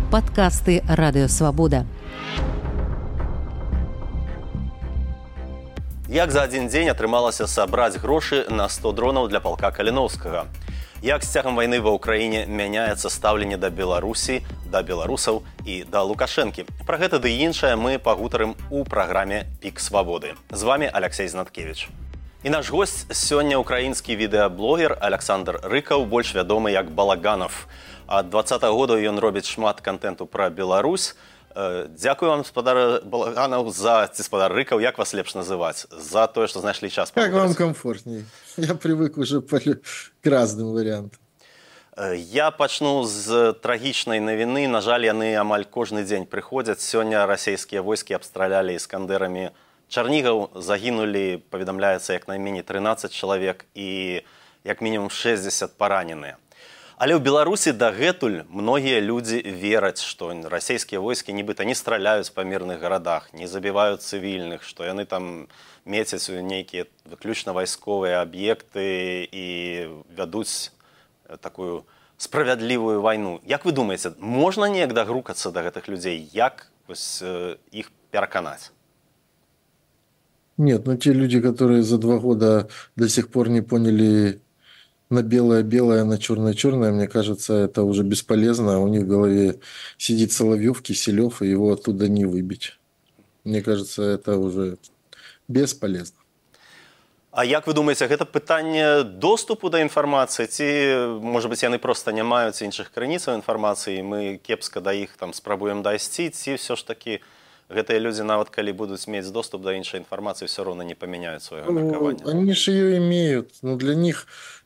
Падкасты Радыёвабода. Як за адзін дзень атрымалася сабраць грошы на 100 дронаў для палка Каліноўскага? Як з цягам вайны ва ўкраіне мяняецца стаўленне да Беларусі, да беларусаў і да Лукашэнкі? Пра гэта ды іншае мы пагутарым у праграме «Пік свабоды». З вами Алексей Знаткевич. І наш госць сёння украінскі відэаблогер Александр Рыкаў, больш вядомы як Балаганов. Ад 20-го года ён робіць шмат контенту пра Беларусь. Дзякую вам, спадар Балаганов, ці спадар Рыкаў, як вас лепш называць, за тое, што знайшлі час. Как вам комфортней? Я привык уже к разным вариантам. Я пачну з трагічнай навіны. На жаль, яны амаль кожны дзень прыходзяць. Сёння расійскія войскі абстралялі іскандерамі Чарнігаў. Загінулі, паведамляецца, як найменей 13 чалавек і як мінімум 60 параненыя. Але ў Беларусі дагэтуль многія людзі вераць, што расійскія войскі нібыта не страляюць па мірных гарадах, не забіваюць цывільных, што яны там мецяць у нейкія выключна вайсковыя аб'екты і вядуць такую справядлівую вайну. Як вы думаеце, можна неяк дагрукацца да гэтых людзей? Як іх пераканаць? Нет, те люди, которые за 2 года до сих пор не поняли на белое-белое, на черное-черное, мне кажется, это уже бесполезно. У них в голове сидит Соловьев, Киселев, и его оттуда не выбить. Мне кажется, это уже бесполезно. А як вы думаеце, гэта пытанне доступу да інфармацыі? Ці, можа быць, яны проста не маюць іншых крыніцаў інфармацыі, мы кепска да іх там спрабуем дайсці, ці ўсё ж такі гэтыя людзі, нават калі будуць мець доступ да іншай інфармацыі, все роўна не памяняюць свайго меркавання? Они же ее имеют, но для них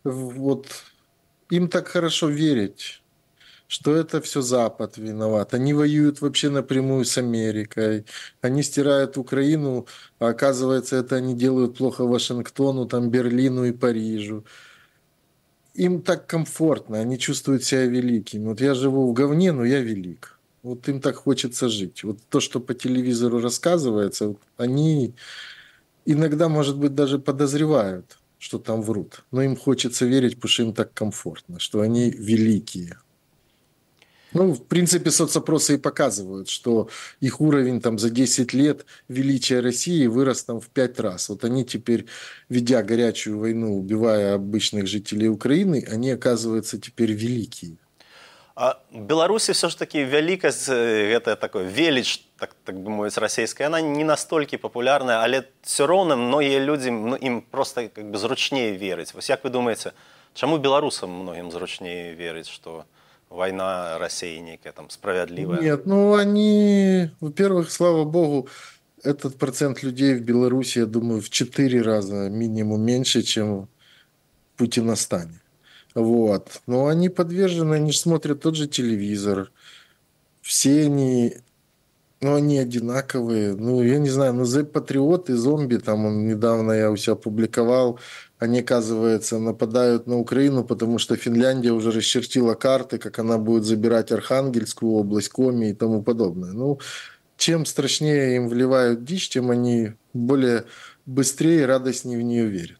им так хорошо верить, что это все Запад виноват. Они воюют вообще напрямую с Америкой, они стирают Украину, а оказывается, это они делают плохо Вашингтону, там, Берлину и Парижу. Им так комфортно, они чувствуют себя великими. Я живу в говне, но я велик. Им так хочется жить. То, что по телевизору рассказывается, они иногда, может быть, даже подозревают, что там врут. Но им хочется верить, потому что им так комфортно, что они великие. В принципе, соцопросы и показывают, что их уровень там за 10 лет величия России вырос там в 5 раз. Они теперь, ведя горячую войну, убивая обычных жителей Украины, они, оказывается, теперь великие. А в Беларусі все ж таки вялікасць, гэта такое веліч, так бы мовіць, расійская, она не настолькі папулярная, але все роўна многія людзі, ім просто как бы зручней верыць. Як вы думаеце, чаму беларусам многім зручней верыць, што война России некая там справедливая? Нет, они, во-первых, слава богу, этот процент людей в Беларуси, я думаю, в 4 раза минимум меньше, чем в Путиностане. Но они подвержены, они же смотрят тот же телевизор. Все они, они одинаковые. Я не знаю, патриоты, зомби, там недавно я у себя публиковал, они, оказывается, нападают на Украину, потому что Финляндия уже расчертила карты, как она будет забирать Архангельскую область, Коми и тому подобное. Чем страшнее им вливают дичь, тем они быстрее и радостнее в нее верят.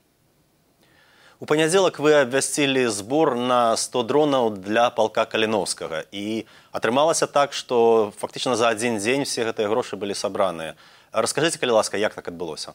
У панядзелак вы абвясцілі збор на 100 дронаў для палка Каліноўскага. І атрымалася так, што фактычна за адзін дзень все гэтыя грошы былі сабраныя. Раскажыце, калі ласка, як так адбылося?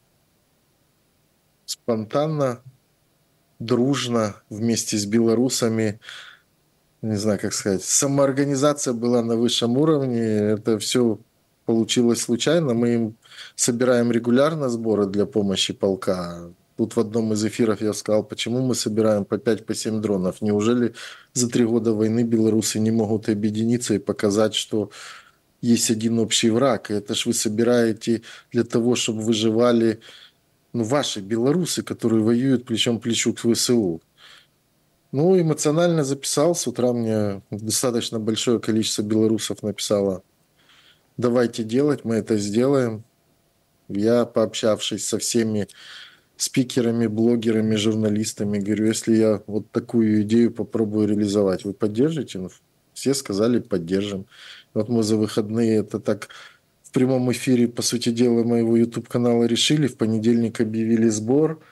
Спонтанно, дружно, вместе с белорусами, не знаю, как сказать, самоорганизация была на высшем уровне, это все получилось случайно. Мы им собираем регулярно сборы для помощи полка. Тут в одном из эфиров я сказал, почему мы собираем по 5-7 дронов. Неужели за 3 года войны белорусы не могут объединиться и показать, что есть один общий враг? И это ж вы собираете для того, чтобы выживали ваши белорусы, которые воюют плечом к плечу к ВСУ. Эмоционально записал. С утра мне достаточно большое количество белорусов написало: давайте делать, мы это сделаем. Я, пообщавшись со всеми спикерами, блогерами, журналистами, говорю, если я такую идею попробую реализовать, вы поддержите? Все сказали, поддержим. Мы за выходные это так в прямом эфире, по сути дела, моего YouTube-канала решили. В понедельник объявили сбор.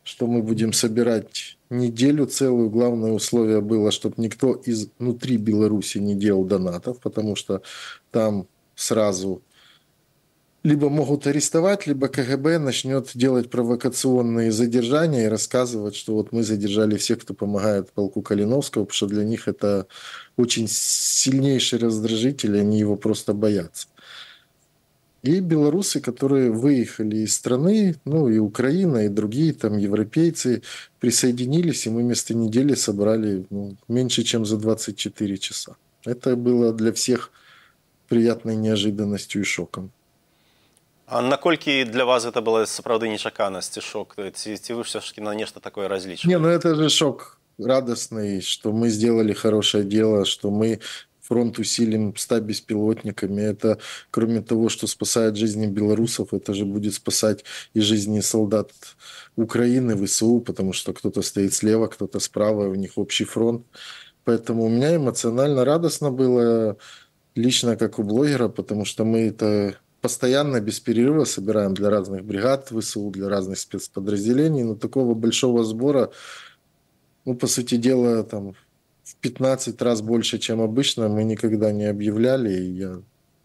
что мы будем собирать неделю целую. Главное условие было, чтобы никто из внутри Беларуси не делал донатов, потому что там сразу либо могут арестовать, либо КГБ начнет делать провокационные задержания и рассказывать, что вот мы задержали всех, кто помогает полку Калиновского, потому что для них это очень сильнейший раздражитель, и они его просто боятся. И белорусы, которые выехали из страны, ну и Украина, и другие там европейцы присоединились, и мы вместо недели собрали меньше, чем за 24 часа. Это было для всех приятной неожиданностью и шоком. А наколькі для вас гэта была сапраўды нечаканасць і шок? Ці вы все ж таки на нешта такое Не, разлічвалі? ну это же шок радостный, что мы сделали хорошее дело, что мы фронт усилим 100 беспилотниками. Это, кроме того, что спасает жизни белорусов, это же будет спасать и жизни солдат Украины, ВСУ, потому что кто-то стоит слева, кто-то справа, у них общий фронт. Поэтому у меня эмоционально радостно было, лично как у блогера, потому что мы это постоянно, без перерыва собираем для разных бригад ВСУ, для разных спецподразделений, но такого большого сбора, ну, по сути дела, там, в 15 раз больше, чем обычно, мы никогда не объявляли, и я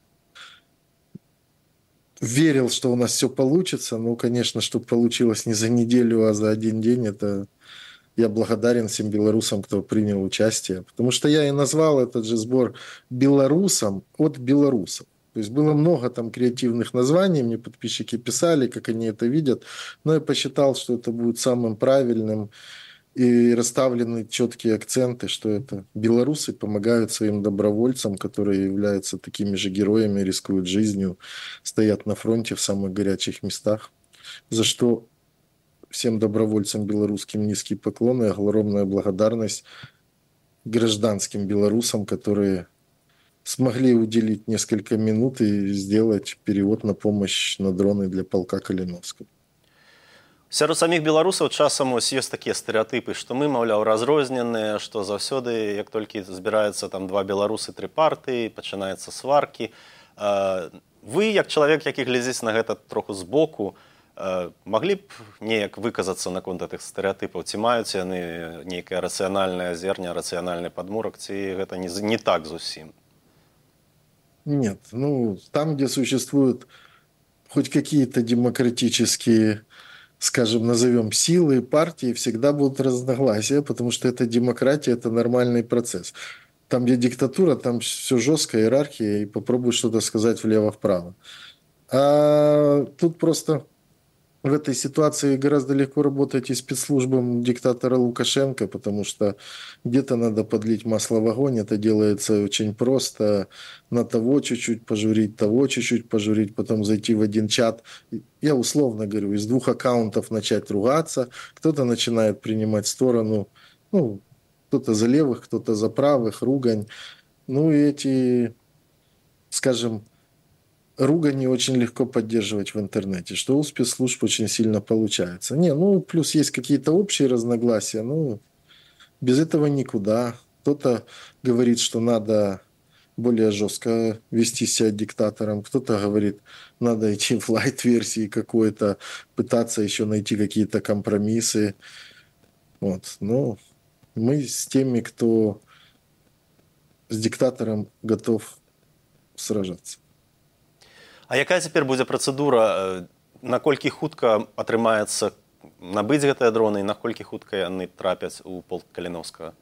верил, что у нас все получится, ну, конечно, чтобы получилось не за неделю, а за один день, это я благодарен всем белорусам, кто принял участие, потому что я и назвал этот же сбор белорусам от белорусов. То есть было много там креативных названий, мне подписчики писали, как они это видят, но я посчитал, что это будет самым правильным, и расставлены четкие акценты, что это белорусы помогают своим добровольцам, которые являются такими же героями, рискуют жизнью, стоят на фронте в самых горячих местах, за что всем добровольцам белорусским низкий поклон и огромная благодарность гражданским белорусам, которые смогли уделить несколько минут и сделать перевод на помощь на дроны для полка Калиновского. Сярод саміх беларусаў часам ось ёсць такія стэрэатыпы, што мы, маўляў, разрозненыя, што заўсёды, як толькі збіраюцца там два беларусы, тры партыі, пачынаюцца сваркі. Вы, як чалавек, які глядзіць на гэта троху збоку, маглі б неяк выказацца наконт гэтых стэрэатыпаў? Ці маюць яны нейкае рацыянальнае зерня, рацыянальны падмурак, ці гэта не так зусім? Нет, ну, там, где существуют хоть какие-то демократические, скажем, назовем силы, партии, всегда будут разногласия, потому что это демократия, это нормальный процесс. Там, где диктатура, там все жестко, иерархия, и попробуй что-то сказать влево-вправо. А тут просто в этой ситуации гораздо легко работать и спецслужбам диктатора Лукашенко, потому что где-то надо подлить масло в огонь, это делается очень просто, на того чуть-чуть пожурить, того чуть-чуть пожурить, потом зайти в один чат, я условно говорю, из 2 аккаунтов начать ругаться, кто-то начинает принимать сторону, ну, кто-то за левых, кто-то за правых, ругань, ну и эти, скажем, ругань очень легко поддерживать в интернете, что у спецслужб очень сильно получается. Не, ну, плюс есть какие-то общие разногласия, ну, без этого никуда. Кто-то говорит, что надо более жестко вести себя диктатором, кто-то говорит, надо идти в лайт-версии какой-то, пытаться еще найти какие-то компромиссы. Вот, ну, мы с теми, кто с диктатором готов сражаться. А якая цяпер будзе працэдура? Наколькі хутка атрымаецца набыць гэтыя дроны і наколькі хутка яны трапяць у полк Калиновского?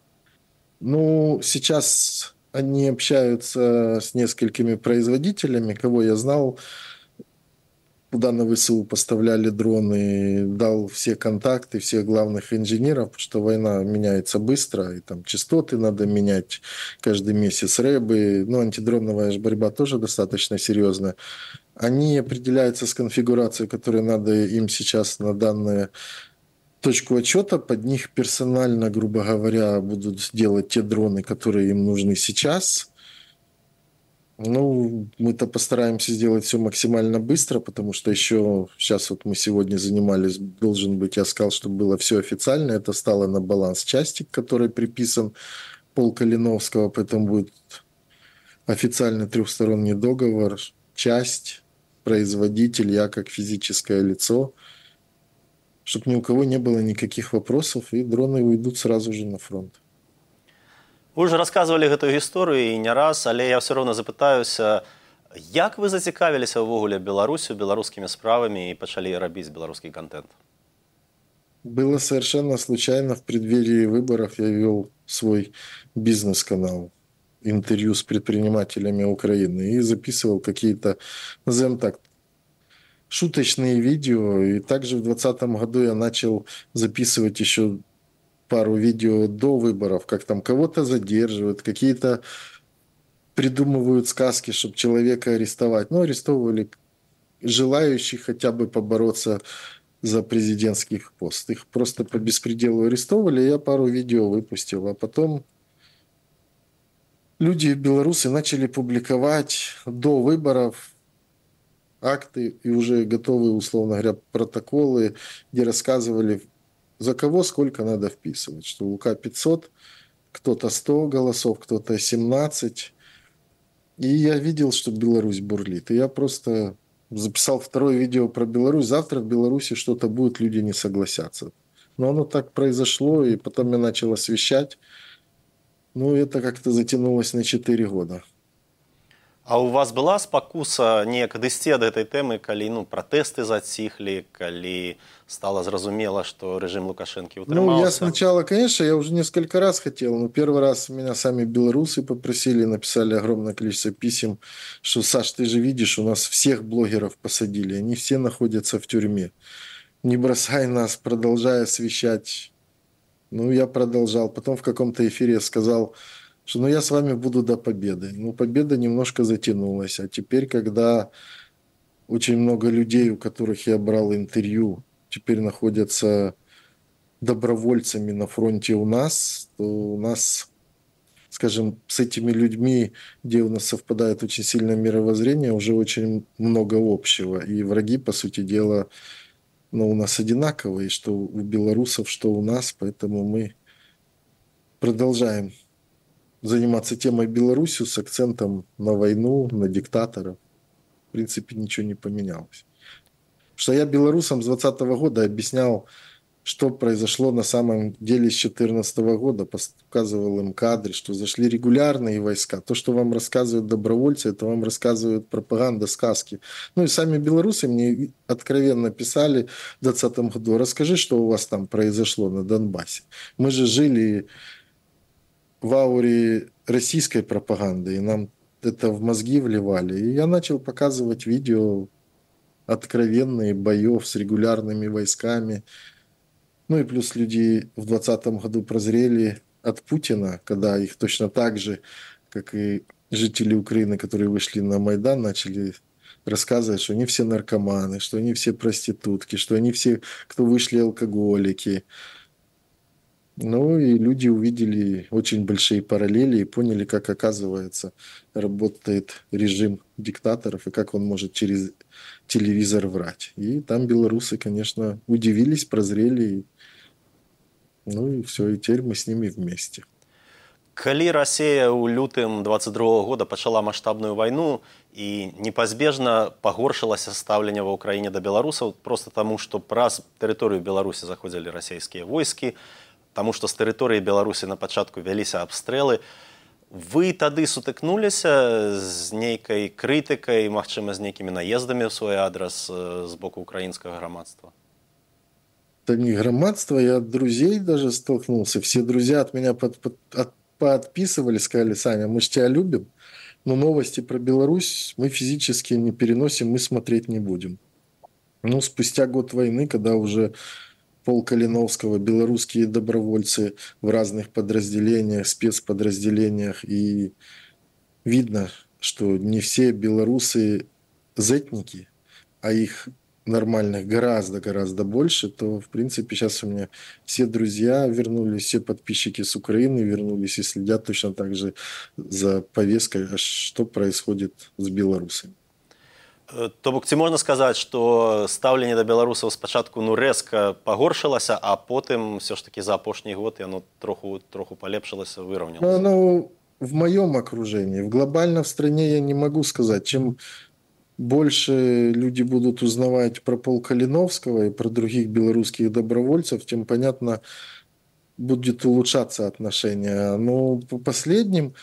Ну, сейчас они общаются с несколькими производителями, кого я знал, куда на ВСУ поставляли дроны, дал все контакты, всех главных инженеров, потому что война меняется быстро, и там частоты надо менять каждый месяц, рэбы, ну, антидроновая борьба тоже достаточно серьезная. Они определяются с конфигурацией, которую надо им сейчас на данную точку отчета, под них персонально, грубо говоря, будут делать те дроны, которые им нужны сейчас. Ну, мы-то постараемся сделать все максимально быстро, потому что еще сейчас вот мы сегодня занимались, должен быть, я сказал, чтобы было все официально, это стало на баланс части, к которой приписан полк Калиновского, поэтому будет официальный трехсторонний договор, часть, производитель, я как физическое лицо. чтобы ни у кого не было никаких вопросов, и дроны уйдут сразу же на фронт. Вы уже рассказывали гэтую гісторыю і не раз, але я все роўна запытаюся, як вы зацікавіліся ўвогуле Беларусю, беларускімі справамі і пачалі рабіць беларускі контент? Было совершенно случайно. В преддверии выборов я вел свой бизнес-канал, интервью с предпринимателями Украины, и записывал какие-то, назовем так, шуточные видео. И также в 2020 году я начал записывать еще пару видео до выборов, как там кого-то задерживают, какие-то придумывают сказки, чтобы человека арестовать. Ну, арестовывали желающих хотя бы побороться за президентский пост. Их просто по беспределу арестовывали, я пару видео выпустил. А потом люди, белорусы, начали публиковать до выборов акты и уже готовые, условно говоря, протоколы, где рассказывали, за кого сколько надо вписывать. Что Лука 500, кто-то 100 голосов, кто-то 17. И я видел, что Беларусь бурлит. И я просто записал второе видео про Беларусь. Завтра в Беларуси что-то будет, люди не согласятся. Но оно так произошло, и потом я начал освещать. Ну, это как-то затянулось на 4 года. А у вас была спакуса неяк адысці ад гэтай тэмы, калі пратэсты заціхлі, калі стало зразумела, что режим Лукашенко утрымался? Ну, я сначала, конечно, я уже несколько раз хотел, но первый раз меня сами белорусы попросили, написали огромное количество писем, что, Саш, ты же видишь, у нас всех блогеров посадили, они все находятся в тюрьме. Не бросай нас, продолжай освещать. Ну, я продолжал. Потом в каком-то эфире я сказал, что ну, я с вами буду до победы. Ну, победа немножко затянулась. А теперь, когда очень много людей, у которых я брал интервью, теперь находятся добровольцами на фронте у нас, то у нас, скажем, с этими людьми, где у нас совпадает очень сильное мировоззрение, уже очень много общего. И враги, по сути дела, у нас одинаковые, что у белорусов, что у нас, поэтому мы продолжаем заниматься темой Беларуси с акцентом на войну, на диктаторов. В принципе, ничего не поменялось. Что я белорусам с 2020 года объяснял, что произошло на самом деле с 2014 года, показывал им кадры, что зашли регулярные войска. То, что вам рассказывают добровольцы, это вам рассказывают пропаганда, сказки. Ну и сами белорусы мне откровенно писали в 2020 году, расскажи, что у вас там произошло на Донбассе. Мы же жили в ауре российской пропаганды, и нам это в мозги вливали. И я начал показывать видео откровенные боев с регулярными войсками. Ну и плюс люди в 2020 году прозрели от Путина, когда их точно так же, как и жители Украины, которые вышли на Майдан, начали рассказывать, что они все наркоманы, что они все проститутки, что они все, кто вышли, алкоголики. Ну и люди увидели очень большие параллели и поняли, как, оказывается, работает режим диктаторов и как он может через телевизор врать. И там белорусы, конечно, удивились, прозрели. Ну и все, и теперь мы с ними вместе. Калі Расія ў лютым 22 года пачала маштабную вайну і непазбежна пагоршылася стаўленне ва ўкраіне да беларусаў проста таму, што праз тэрыторыю Беларусі заходзілі расійскія войскі, таму што з тэрыторыі Беларусі на пачатку вяліся абстрэлы. Вы тады сутыкнуліся з нейкай крытыкай, магчыма, з нейкімі наездамі ў свой адрас з боку украінскага грамадства? Это не громадство, я от друзей даже столкнулся. Все друзья от меня поотписывали, сказали, Саня, мы же тебя любим, но новости про Беларусь мы физически не переносим, мы смотреть не будем. Ну, спустя год войны, когда уже пол Калиновского, белорусские добровольцы в разных подразделениях, спецподразделениях, и видно, что не все белорусы зетники, а их нормальных гораздо больше, то, в принципе, сейчас у меня все друзья вернулись, все подписчики с Украины вернулись и следят точно так же за повесткой, что происходит с белорусами. То бок, ці можна сказаць, што стаўленне да беларусаў спачатку рэзка пагоршылася, а потым все ж таки за апошні год яно троху палепшылася, выраўнялася? Ну, в моем окружении, в глобальном в стране я не могу сказать. Чем больше люди будут узнавать про полк Калиновского и про других белорусских добровольцев, тем, понятно, будет улучшаться отношения. Но по последним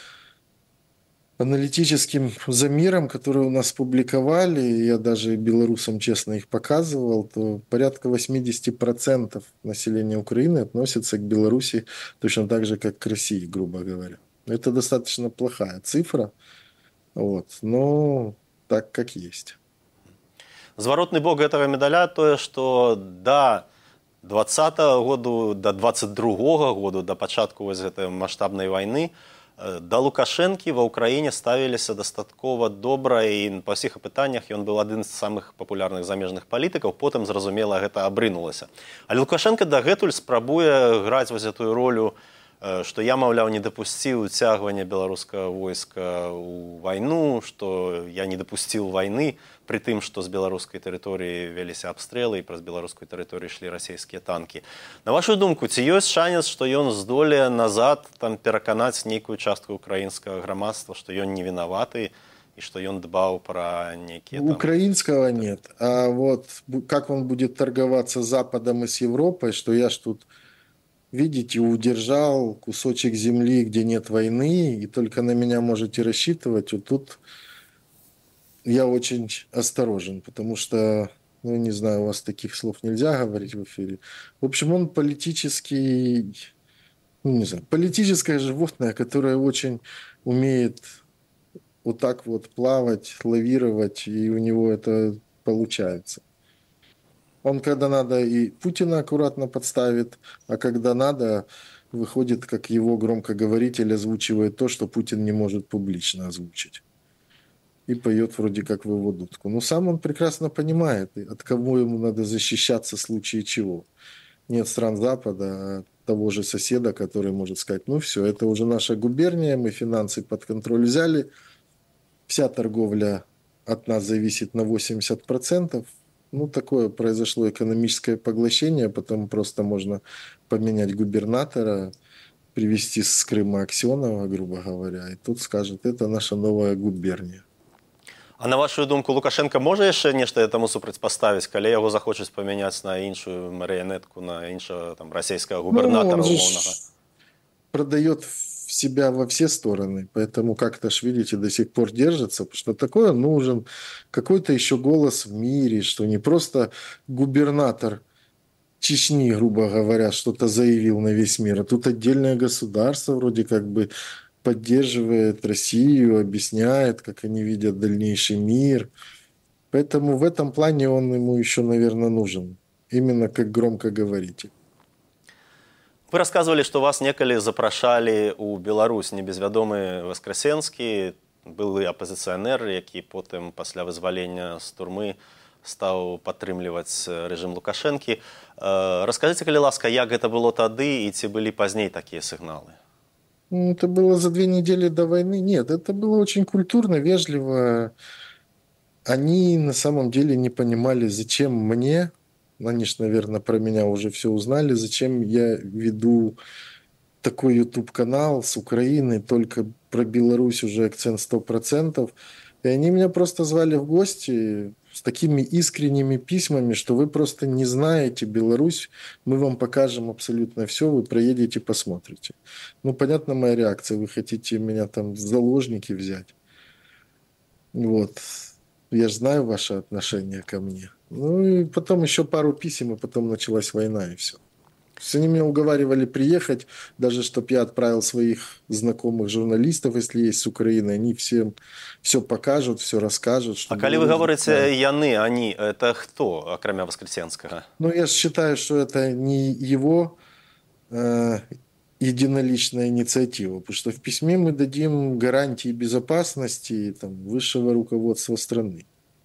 аналитическим замерам, которые у нас публиковали, я даже белорусам честно их показывал, то порядка 80% населения Украины относятся к Беларуси точно так же, как к России, грубо говоря. Это достаточно плохая цифра, вот, но так как есть. Зваротны бок гэтага медаля тое, што да 20-го году, да 22-го году, да пачатку вось гэтай маштабнай вайны, да Лукашэнкі ва ўкраіне ставіліся дастаткова добра, і па ўсіх апытаннях ён быў адзін з самых папулярных замежных палітыкаў, потым, зразумела, гэта абрынулася. Але Лукашенко дагэтуль спрабуе граць вось гэтую ролю, што я, маўляў, не дапусціў уцягвання беларускага войска ў вайну, што я не дапусціў вайны, пры тым, што з беларускай тэрыторыі веліся абстрэлы і праз беларускую тэрыторыю ішлі расійскія танкі. На вашу думку, ці ёсць шанец, што ён здолее назад там пераканаць нейкую частку украінскага грамадства, што ён не вінаваты і што ён дбаў пра нейкія... Украинского нет. А вот как он будет торговаться с Западом и с Европой, что я ж тут... Видите, удержал кусочек земли, где нет войны, и только на меня можете рассчитывать. Вот тут я очень осторожен, потому что, ну, не знаю, у вас таких слов нельзя говорить в эфире. В общем, он политический, ну, не знаю, политическое животное, которое очень умеет вот так вот плавать, лавировать, и у него это получается. Он, когда надо, и Путина аккуратно подставит, а когда надо, выходит, как его громкоговоритель озвучивает то, что Путин не может публично озвучить. И поет вроде как в его дудку. Но сам он прекрасно понимает, от кого ему надо защищаться в случае чего. Нет стран Запада, а того же соседа, который может сказать, ну все, это уже наша губерния, мы финансы под контроль взяли, вся торговля от нас зависит на 80%. Ну, такое произошло экономическое поглощение, потом просто можно поменять губернатора, привезти с Крыма Аксенова, грубо говоря, и тут скажет, это наша новая губерния. А на вашу думку, Лукашенко можа яшчэ нешта этому супрацьпаставіць, калі яго захочуць памяняць на іншую марыянетку, на іншага там расійскага губернатора умоўнага? Продает себя во все стороны, поэтому как-то ж, видите, до сих пор держится, потому что такое нужен, какой-то еще голос в мире, что не просто губернатор Чечни, грубо говоря, что-то заявил на весь мир, а тут отдельное государство вроде как бы поддерживает Россию, объясняет, как они видят дальнейший мир. Поэтому в этом плане он ему еще, наверное, нужен, именно как громкоговоритель. Вы рассказывали, что вас некалі запрашалі ў Беларусь небезвядомы Васкрасенскі, былы апазіцыянер, які потым пасля вызвалення з турмы стаў падтрымліваць рэжым Лукашэнкі. Раскажыце, калі ласка, як гэта было тады і ці былі пазней такія сігналы? Это было за 2 недели до войны. Нет, это было очень культурно, вежливо. Они на самом деле не понимали, зачем мне, они ж, наверное, про меня уже все узнали, зачем я веду такой YouTube-канал с Украины, только про Беларусь уже акцент 100%. И они меня просто звали в гости с такими искренними письмами, что вы просто не знаете Беларусь, мы вам покажем абсолютно все, вы проедете, посмотрите. Ну, понятно, моя реакция, вы хотите меня там в заложники взять. Вот. Я же знаю ваше отношение ко мне. Ну, и потом еще пару писем, и потом началась война, и все. Они меня уговаривали приехать, даже чтобы я отправил своих знакомых журналистов, если есть с Украины, они всем все покажут, все расскажут. А коли вы говорите «яны», «они», это кто, окромя Воскресенского? Ну, я считаю, что это не его единоличная инициатива, потому что в письме мы дадим гарантии безопасности там, высшего руководства страны.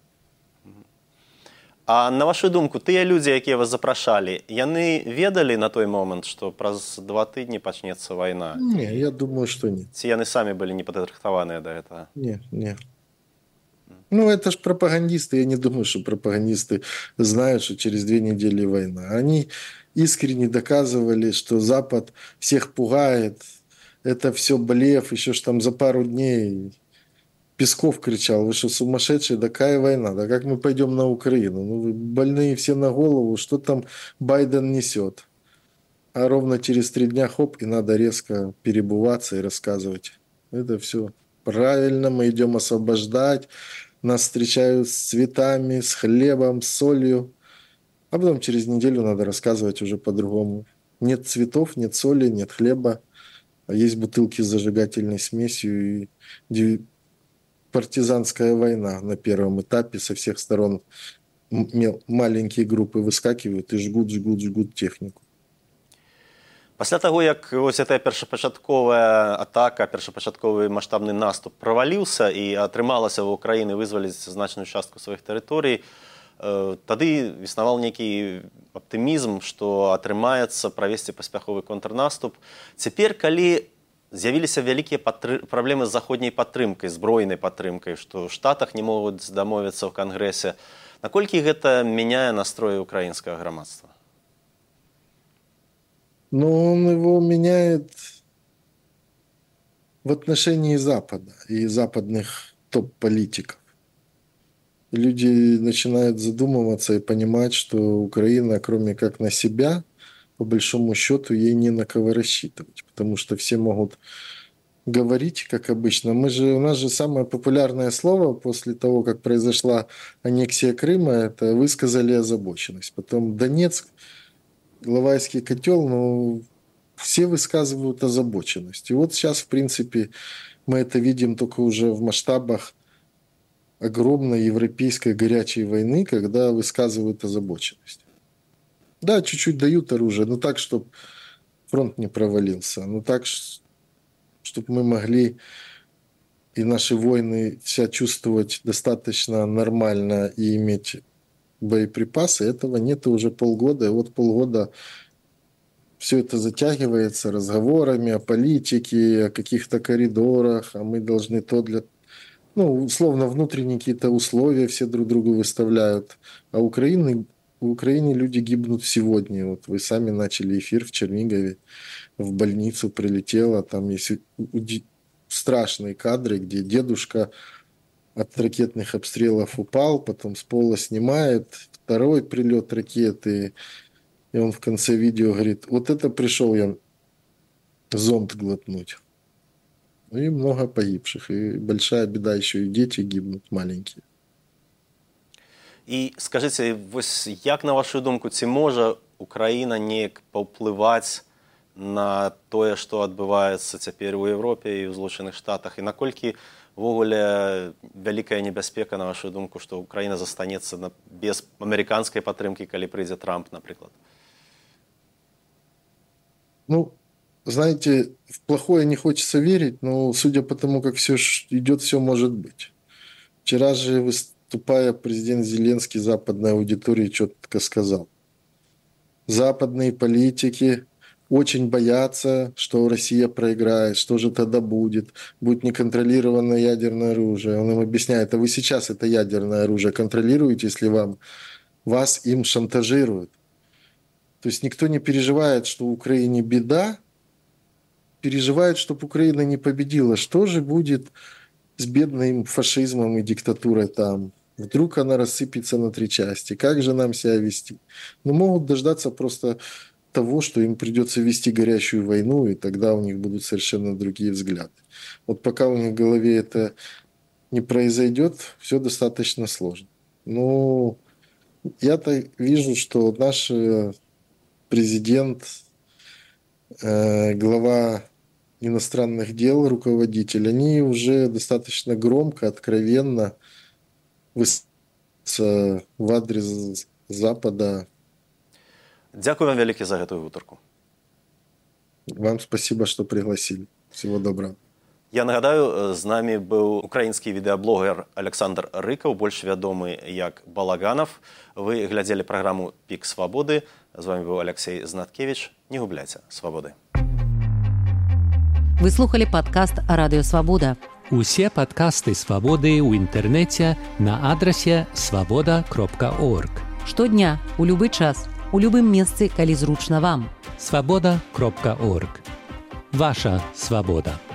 А на вашу думку, тыя людзі, якія вас запрашалі, яны ведалі на той момант, што праз 2 тыдні пачнецца вайна? Не, я думаю, что нет. Ці яны самі былі не падрыхтаваныя да гэтага? Не. Ну, это ж пропагандисты. Я не думаю, что пропагандисты знают, что через 2 недели война. Они искренне доказывали, что Запад всех пугает. Это все блеф, еще ж там за пару дней Песков кричал: вы что, сумасшедшие, да какая война, да как мы пойдем на Украину? Ну, вы больные все на голову, что там Байден несет? А ровно через 3 дня, хоп, и надо резко перебываться и рассказывать. Это все правильно, мы идем освобождать, нас встречают с цветами, с хлебом, с солью. А потом через неделю надо рассказывать уже по-другому. Нет цветов, нет соли, нет хлеба, а есть бутылки с зажигательной смесью и партизанская война на первом этапе. Со всех сторон маленькие группы выскакивают и жгут технику. Пасля таго, як ось гэтая першапачатковая атака, першапачатковы маштабны наступ праваліўся і атрымалася ў Украіны вызваліць значную частку сваіх тэрыторый, тады існаваў нейкі аптымізм, што атрымаецца правесці паспяховы контрнаступ. Цяпер, калі з'явіліся вялікія праблемы з заходняй падтрымкай, збройнай падтрымкай, што ў Штатах не могуць дамовіцца ў Кангрэсе, наколькі гэта мяняе настроі украінскага грамадства? Но он его меняет в отношении Запада и западных топ-политиков. Люди начинают задумываться и понимать, что Украина, кроме как на себя, по большому счету, ей не на кого рассчитывать. Потому что все могут говорить, как обычно. У нас же самое популярное слово после того, как произошла аннексия Крыма, это высказали озабоченность. Потом Донецк, Иловайский котел, ну, все высказывают озабоченность. И вот сейчас, в принципе, мы это видим только уже в масштабах огромной европейской горячей войны, когда высказывают озабоченность. Да, чуть-чуть дают оружие, но так, чтобы фронт не провалился, но так, чтобы мы могли и наши воины себя чувствовать достаточно нормально и иметь боеприпасы, этого нет уже полгода. И вот полгода все это затягивается разговорами о политике, о каких-то коридорах, а мы должны то для... Ну, условно, внутренние какие-то условия все друг другу выставляют. А в Украине люди гибнут сегодня. Вот вы сами начали эфир в Чернигове, в больницу прилетело, там есть страшные кадры, где дедушка от ракетных обстрелов упал, потом с пола снимает, второй прилет ракеты, и он в конце видео говорит: вот это пришел я зонт глотнуть. Ну и много погибших, и большая беда, еще и дети гибнут маленькие. І скажіться, ось як, на вашу думку, ці може Україна неяк паўплываць на тое, што адбываецца цяпер у Еўропе і ў Злучаных Штатах, і наколькі ввогуле вялікая небяспека, на вашу думку, што Украіна застанецца без амерыканскай падтрымкі, калі прыйдзе Трамп, напрыклад? Ну, знаете, в плохое не хочется верить, но судя по тому, как все идет, все может быть. Вчера же, выступая, президент Зеленский западной аудитории четко сказал: западные политики очень боятся, что Россия проиграет, что же тогда будет неконтролированное ядерное оружие. Он им объясняет: а вы сейчас это ядерное оружие контролируете, если вас им шантажируют. То есть никто не переживает, что в Украине беда, переживает, чтобы Украина не победила. Что же будет с бедным фашизмом и диктатурой там? Вдруг она рассыпется на 3 части. Как же нам себя вести? Но могут дождаться просто того, что им придется вести горячую войну, и тогда у них будут совершенно другие взгляды. Вот пока у них в голове это не произойдет, все достаточно сложно. Но я-то вижу, что наш президент, глава иностранных дел, руководитель, они уже достаточно громко, откровенно высказываются в адрес Запада. Дякую вам вялікі за гэтую гутарку. Вам спасибо, что пригласили. Всего доброго. Я нагадаю, з намі быў украінскі відэаблогер Александр Рыкаў, больш вядомы як Балаганов. Вы глядзелі праграму «Пік свабоды». З вами быў Алексей Знаткевич. Не губляйце свабоды. Вы слухали падкаст «Радыё Свабода». Усе падкасты «Свабоды» ў інтэрнэце на адрасе свабода.орг. Штодня, у любы час, у любым месцы, калі зручна вам. Свабода.орг. Ваша свабода.